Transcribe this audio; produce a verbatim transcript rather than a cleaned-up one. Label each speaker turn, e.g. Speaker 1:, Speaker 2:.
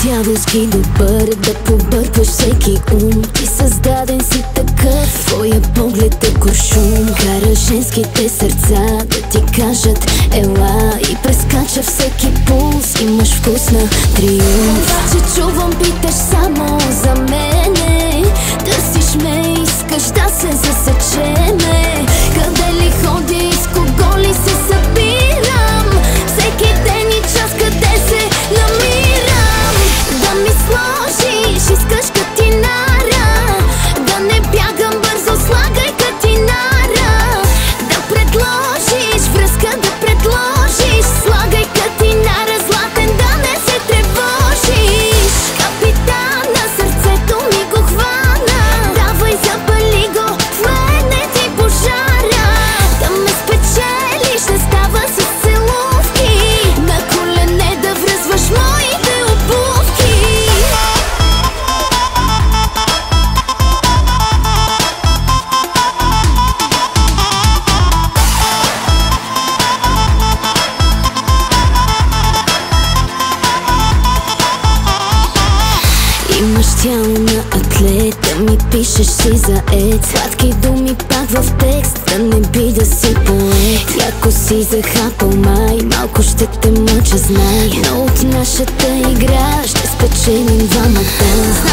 Speaker 1: дяволски добър, да побъркваш всеки ум. Ти създаден си такъв, твоя поглед е куршум. Кара женските сърца да ти кажат ела и прескача всеки пулс. Имаш вкус на триумф. Обаче чувам, питаш само за мене. Търсиш ме, искаш да се засечеме. Къде ли ходя и с кого ли се събирам? Всеки ден и час къде се намирам? Да ми сложиш, искаш катинара. Да не бягам бързо, слагай катинара. Да предложиш връзка, да предложиш. Слагай катинара, златен, да не се тревожиш. Капитана, сърцето ми го хвана. Давай, запали го, това е не ти пожара. Да ме спечелиш, не става с целувки. На колене да връзваш моите обувки. Имаш тяло на атлет, да ми пишеш си заед. Сладки думи пак в текст, да не би да си поет. Яко си захапал май, малко ще те мъча, знай. Но от нашата игра ще спечелим двамата.